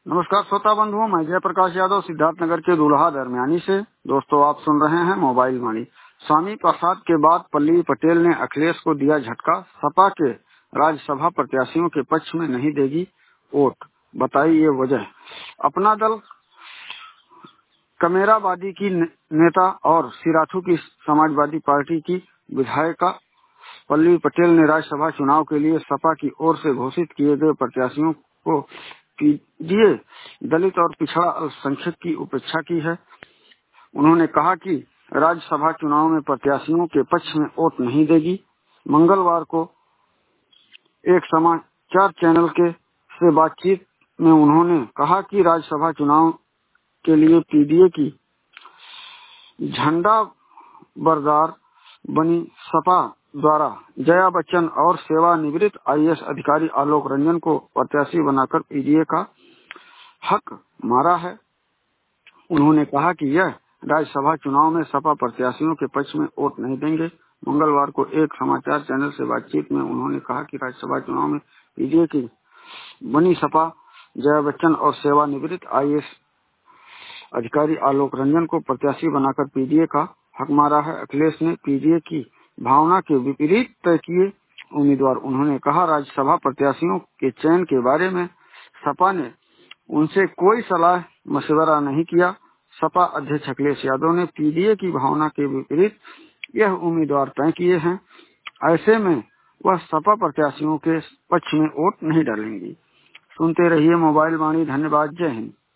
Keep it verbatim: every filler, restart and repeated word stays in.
नमस्कार श्रोता बंधुओं, मैं जयप्रकाश यादव सिद्धार्थनगर के दुल्हा दरमियानी से। दोस्तों, आप सुन रहे हैं मोबाइल वाणी। स्वामी प्रसाद के बाद पल्लवी पटेल ने अखिलेश को दिया झटका। सपा के राज्यसभा प्रत्याशियों के पक्ष में नहीं देगी वोट, बताई ये वजह। अपना दल कमेरावादी की नेता और सिराथू की समाजवादी पार्टी की विधायिका पल्लवी पटेल ने राज्यसभा चुनाव के लिए सपा की ओर से घोषित किए गए प्रत्याशियों को पीडीए दलित और पिछड़ा अल्पसंख्यक की उपेक्षा की है। उन्होंने कहा कि राज्यसभा चुनाव में प्रत्याशियों के पक्ष में वोट नहीं देगी। मंगलवार को एक समाचार चैनल के से बातचीत में उन्होंने कहा कि राज्यसभा चुनाव के लिए पीडीए की झंडा बरदार बनी सपा द्वारा जया बच्चन और सेवानिवृत्त आईएएस अधिकारी आलोक रंजन को प्रत्याशी बनाकर पीडीए का हक मारा है। उन्होंने कहा कि यह राज्यसभा चुनाव में सपा प्रत्याशियों के पक्ष में वोट नहीं देंगे। मंगलवार को एक समाचार चैनल से बातचीत में उन्होंने कहा कि राज्यसभा चुनाव में पीडीए की बनी सपा जया बच्चन और सेवानिवृत्त आईएएस अधिकारी आलोक रंजन को प्रत्याशी बनाकर पीडीए का हक मारा है। अखिलेश ने पीडीए की भावना के विपरीत तय किए उम्मीदवार। उन्होंने कहा, राज्यसभा प्रत्याशियों के चयन के बारे में सपा ने उनसे कोई सलाह मशवरा नहीं किया। सपा अध्यक्ष अखिलेश यादव ने पीडीए की भावना के विपरीत यह उम्मीदवार तय किए हैं। ऐसे में वह सपा प्रत्याशियों के पक्ष में वोट नहीं डालेंगी। सुनते रहिए मोबाइल वाणी। धन्यवाद। जय हिंद।